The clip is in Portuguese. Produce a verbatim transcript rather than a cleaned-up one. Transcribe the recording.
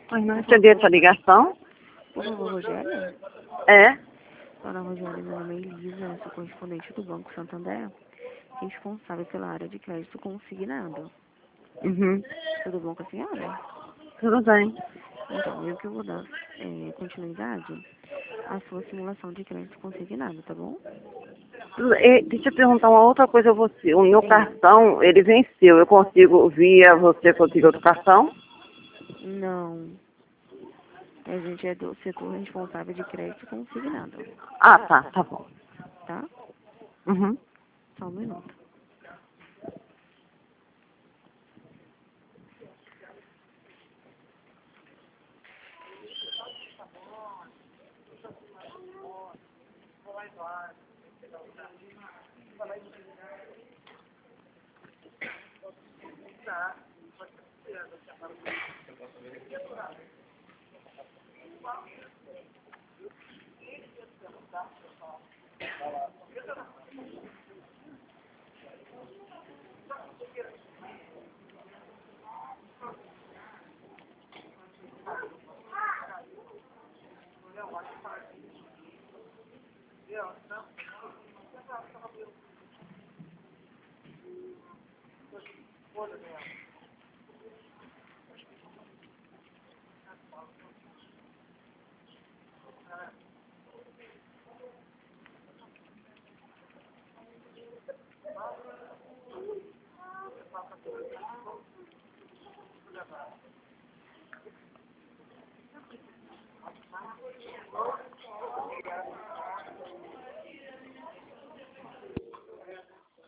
Mas não recebi essa ligação. Por favor, Rogério. É? Dona Rogério, meu nome é Elisa, eu sou correspondente do Banco Santander, responsável pela área de crédito consignado. Uhum. Tudo bom com a senhora? Tudo bem. Então, eu que vou dar é, continuidade à sua simulação de crédito consignado, tá bom? E, deixa eu perguntar uma outra coisa a você. O meu É. cartão, ele venceu. Eu consigo, via você, consigo outro cartão? Não. A gente é do setor responsável de crédito consignado, Ah, tá, tá bom. tá? Uhum. Só um minuto.